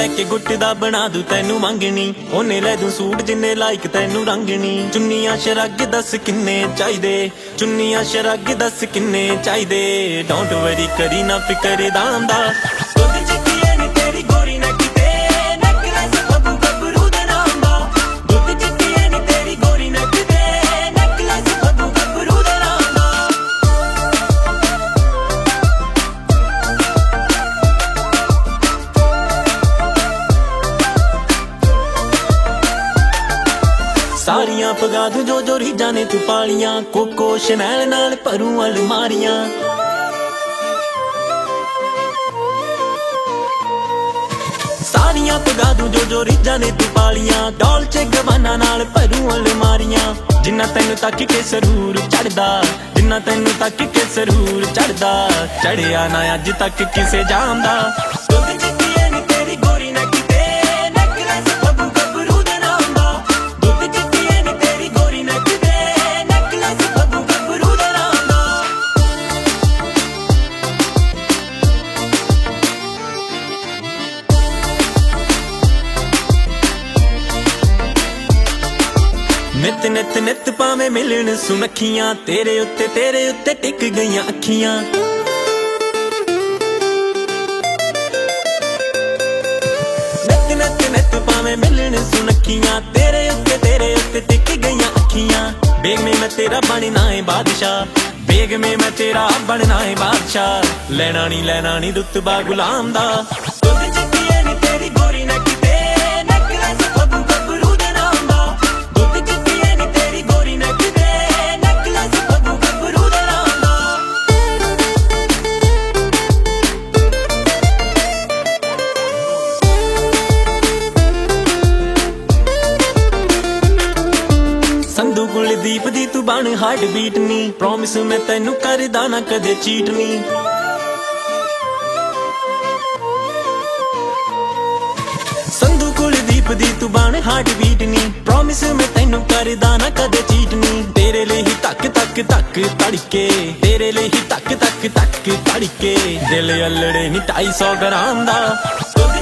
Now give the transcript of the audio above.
के गुट दा बना दूं तैनू मंगनी, ओने लै दूं सूट जिन्ने लाइक तैनू रंगनी। चुन्नियां शरग दस किन्ने चाहिदे, चुन्नियां शरग दस किन्ने चाहिदे। डोंट वरी करी ना फिकर दाम दा, दुध चिट्टिए नी तेरी गोरी नैक ते नेकलेस बबू गबरू दे नाम दा। दुध चिट्टिए नी तेरी गोरी नैक ते नेकलेस बबू गबरू दे नाम दा। सारियां पगा दूं जो रीझां ने तू पालियां, कोको शनैल नाल भरूं अलमारियां। सारियां पगा दूं जो रीझां ने तू पालियां, डॉल्चे गबाना नाल भरूं अलमारियां। जिन्ना तैनू तक के सरूर चढ़दा, जिन्ना तैनू तक के सरूर चढ़दा, चढ़िया ना अज तक किसे जाम दा। दुध चिट्टिए नी तेरी गोरी नैक ते नेकलेस बबू गबरू दे नाम दा। दुध चिट्टिए नी तेरी गोरी नैक ते नेकलेस बबू गबरू दे नाम दा। नित नित नित पावे मिलन सुनखियां, तेरे उत्ते टिक गईयां अखियां। नित नित नित पावे मिलन सुनखियां, तेरे उत्ते टिक गईयां अखियां। बेग में मैं तेरा बनना है बादशाह, बेग में मैं तेरा बनना है बादशाह। लेना नी रुतबा गुलाम दा। दुध चिट्टिए नी तेरी गोरी नैक ते नेकलेस बबू गबरू दे नाम दा। दुध चिट्टिए नी तेरी गोरी नैक ते नेकलेस बबू गबरू दे नाम दा। संधू कुलदीप दी तू बन हार्ट बीट नी, प्रॉमिस मैं तैनू करदा ना कदे चीट नी। संधू कुलदीप दी तू बन हार्ट बीट नी, प्रॉमिस मैं तैनू करदा ना कदे चीट नी। तेरे लिए ही तक तक तक तड़के, तेरे लिए ही तक तक तक तड़के। दिल अल्लड़े नी 250 ग्राम दा।